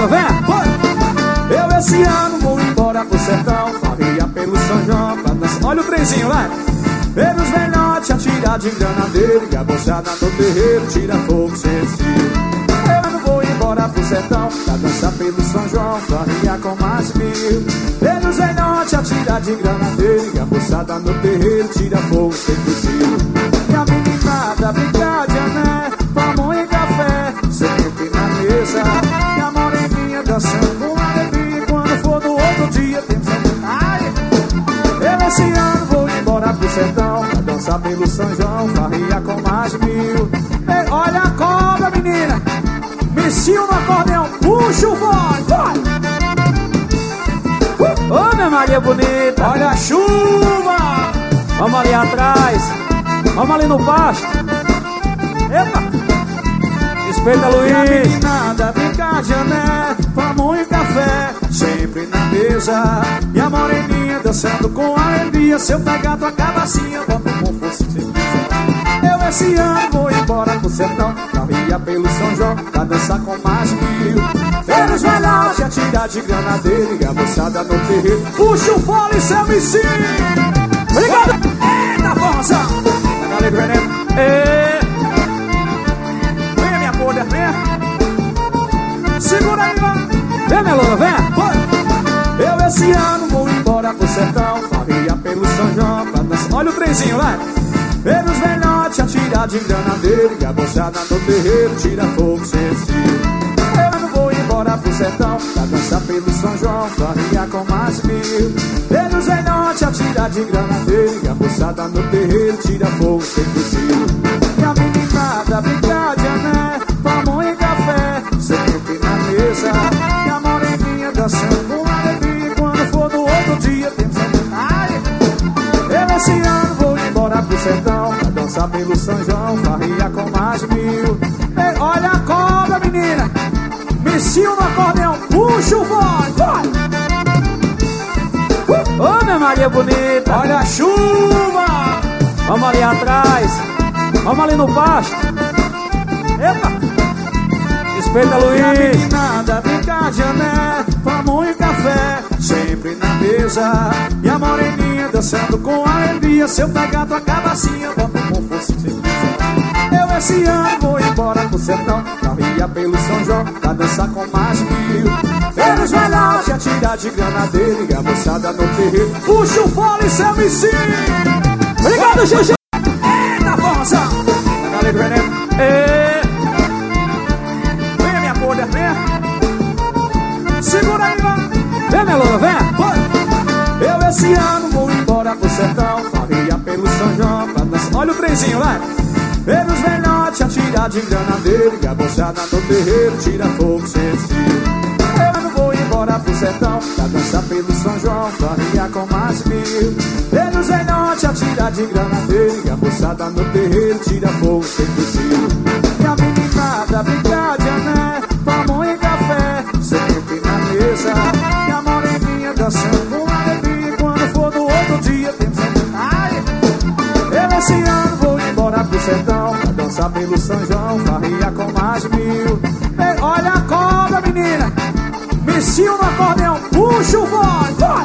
Melô, vem! Eu esse ano vou embora pro sertão, farria pelo São João pra dançar. Olha o trenzinho, vai! Ver os velhotes atirar de granadeiro e a bochada no terreiro tira fogo sem fio. Eu não vou embora pro sertão pra dançar pelo São João, farria com mais mil. Ver os velhotes atirar de granadeiro e a bochada no terreiro tira fogo sem fio. E a meninada brincar de ané, pão e café, sempre na mesa. E a moreninha dançando com alegria, quando for no outro dia pensando, ai. Eu esse ano vou embora pro sertão pra dançar pelo São João, farria com mais mil. Ei, olha a cobra, menina, Missinho no acordeão, puxa o voz, vai! Ô, minha Maria bonita! Olha a chuva! Vamos ali atrás, vamos ali no pasto. Epa! Respeita, E a Luiz! meninada brincar de ané, pão e café, sempre na mesa. E a moreninha dançando com alegria, se eu pegar tua cabacinha, bota com força se quiser. Eu esse ano vou embora pro sertão, farria pelo São João, pra dançar com mais mil. Ver os velhotes atirar de granadeiro e a moçada no terreiro, puxa o fole, seu Missinho! Obrigado! Eita, formação! Valeu, Veneno! Venha, minha poder, venha! Segura aí, vai! Vem, Melô, vem! Eu esse ano vou embora pro sertão, farria pelo São João pra dançar. Olha o trenzinho, vai! Ver os velhotes atirar de granadeiro e a bochada no terreiro tira fogo sem fio. Eu não vou embora pro sertão pra dançar pelo São João, farria com mais mil. Ver os velhotes atirar de granadeiro e a bochada no terreiro tira fogo sem fio. E a meninada brincar de ané, pão e café, sempre na mesa. E a moreninha dançando com alegria, quando for no outro dia pensando, ai. Eu esse ano vou embora pro sertão pra dançar pelo São João, farria com mais mil. Ei, olha a cobra, menina, Missinho no acordeão, puxa o voz, vai! Ô, minha Maria bonita! Olha a chuva! Vamos ali atrás, vamos ali no pasto. Epa! Respeita, E a Luiz! meninada brincar de ané, pão e café, sempre na mesa. E a moreninha dançando com alegria, se eu pegar tua cabacinha, bota com força se quiser. Eu esse ano vou embora pro sertão, farria pelo São João, pra dançar com mais mil. Ver os velhotes atirar de granadeiro e a moçada no terreiro, puxa o fole, seu Missinho! Obrigado, Xuxa! Eita, formação! Valeu, Veneno! Venha, minha poder, venha! Segura aí, vai! Vem, Melô, vem! Eu esse ano vou embora pro sertão, farria pelo São João pra dançar. Olha o trenzinho, vai! Ver os velhotes atirar de granadeiro e a bochada no terreiro tira fogo sem fio. Eu não vou embora pro sertão pra dançar pelo São João, farria com mais mil. Ver os velhotes atirar de granadeiro e a bochada no terreiro tira fogo sem fio. E a meninada brincar de ané, pão e café, sempre na mesa. E a moreninha dançando com alegria, quando for no outro dia pensando, ai. Eu esse ano vou embora pro sertão pra dançar pelo São João, farria com mais mil. Ei, olha a cobra, menina, Missinho no acordeão, puxa o voz, vai!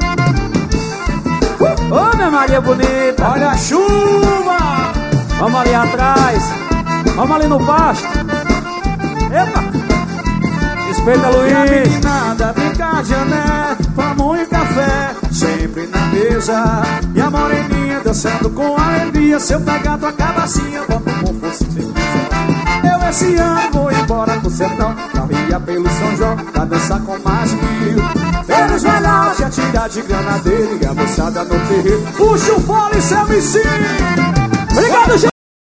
Ô, minha Maria bonita! Olha a chuva! Vamos ali atrás, vamos ali no pasto. Epa! Respeita, E a Luiz! meninada brincar de ané, pão e café, sempre na mesa. E a moreninha dançando com alegria, se eu pegar tua cabacinha, bota com força se quiser. Eu esse ano vou embora pro sertão, farria pelo São João, pra dançar com mais mil. Ver os velhotes atirar de granadeiro e a moçada no terreiro, puxa o fole, seu Missinho! Obrigado, Xuxa!